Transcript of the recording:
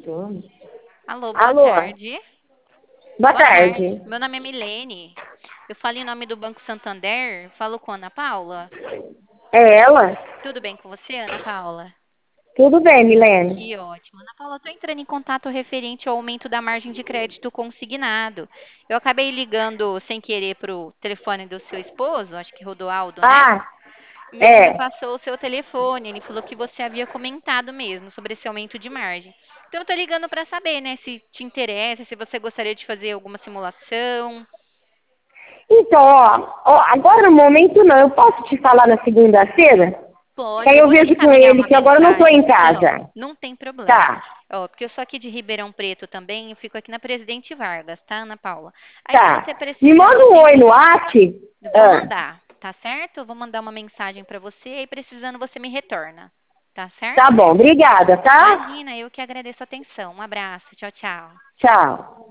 Alô, boa Alô, tarde. boa Boa tarde. tarde. Meu nome é Milene. Eu falo em nome do Banco Santander. Falo com a Ana Paula. É ela? Tudo bem com você, Ana Paula? Tudo bem, Milene? Que ótimo. Ana Paula, estou entrando em contato referente ao aumento da margem de crédito consignado. Eu acabei ligando sem querer para o telefone do seu esposo, acho que Rodoaldo, né? Ah, E ele me é. passou o seu telefone. Ele falou que você havia comentado mesmo sobre esse aumento de margem. Então, eu estou ligando para saber, né, se te interessa, se você gostaria de fazer alguma simulação. Então, agora no momento não. Eu posso te falar na segunda-feira? Que Pode, aí eu eu vou te vejo com encaminhar ele, uma que agora eu não estou em mensagem. Não, casa. não tem problema. Tá, Ó, porque eu sou aqui de Ribeirão Preto também, eu fico aqui na Presidente Vargas, tá, Ana Paula? Aí se você tá. Me precisar, manda um você oi no WhatsApp. vou Ah, mandar, tá certo? Eu vou mandar uma mensagem para você e precisando você me retorna, tá tá certo? bom, obrigada, tá? Imagina, eu que agradeço a atenção. Um abraço, tchau, tchau. Tchau.